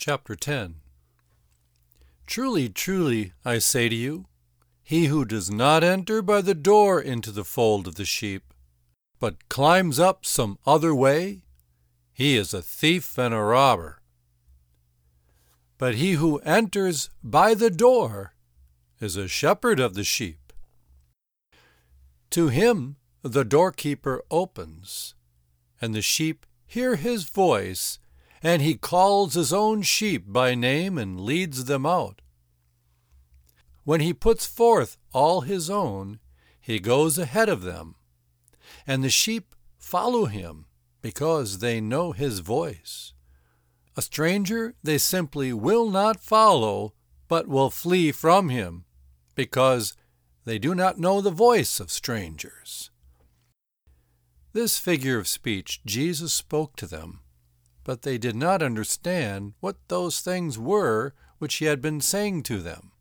Chapter 10. Truly, truly, I say to you, he who does not enter by the door into the fold of the sheep, but climbs up some other way, he is a thief and a robber. But he who enters by the door is a shepherd of the sheep. To him the doorkeeper opens, and the sheep hear his voice, and he calls his own sheep by name and leads them out. When he puts forth all his own, he goes ahead of them, and the sheep follow him because they know his voice. A stranger they simply will not follow, but will flee from him, because they do not know the voice of strangers. This figure of speech Jesus spoke to them, but they did not understand what those things were which he had been saying to them.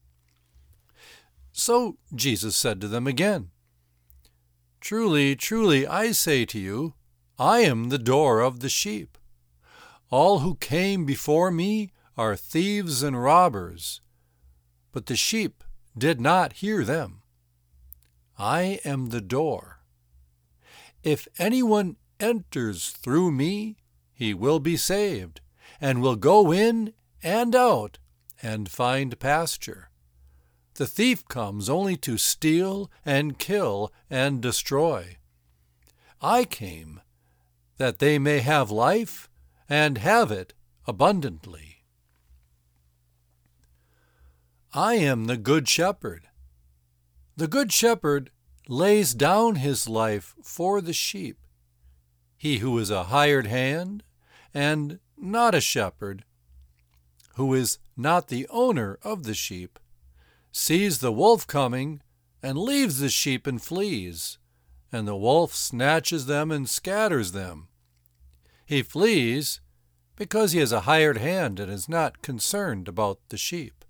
So Jesus said to them again, Truly, truly, I say to you, I am the door of the sheep. All who came before me are thieves and robbers, but the sheep did not hear them. I am the door. If anyone enters through me, he will be saved, and will go in and out and find pasture. The thief comes only to steal and kill and destroy. I came that they may have life and have it abundantly. I am the good shepherd. The good shepherd lays down his life for the sheep. He who is a hired hand and not a shepherd, who is not the owner of the sheep, sees the wolf coming and leaves the sheep and flees, and the wolf snatches them and scatters them. He flees because he is a hired hand and is not concerned about the sheep.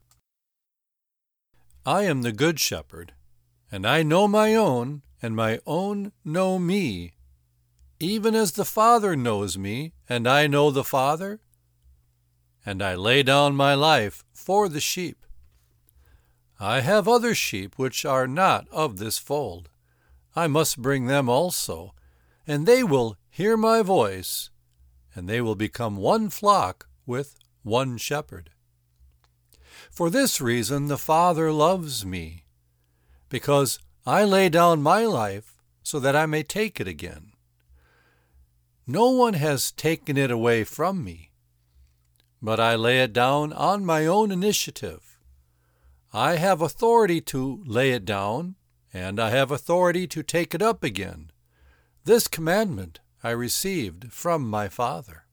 I am the good shepherd, and I know my own, and my own know me, even as the Father knows me, and I know the Father, and I lay down my life for the sheep. I have other sheep which are not of this fold. I must bring them also, and they will hear my voice, and they will become one flock with one shepherd. For this reason the Father loves me, because I lay down my life so that I may take it again. No one has taken it away from me, but I lay it down on my own initiative. I have authority to lay it down, and I have authority to take it up again. This commandment I received from my Father.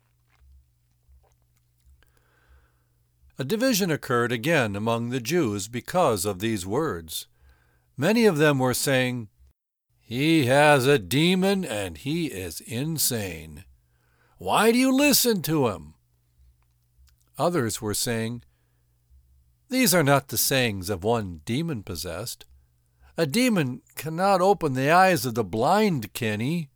A division occurred again among the Jews because of these words. Many of them were saying, He has a demon and he is insane. Why do you listen to him? Others were saying, These are not the sayings of one demon-possessed. A demon cannot open the eyes of the blind, can he?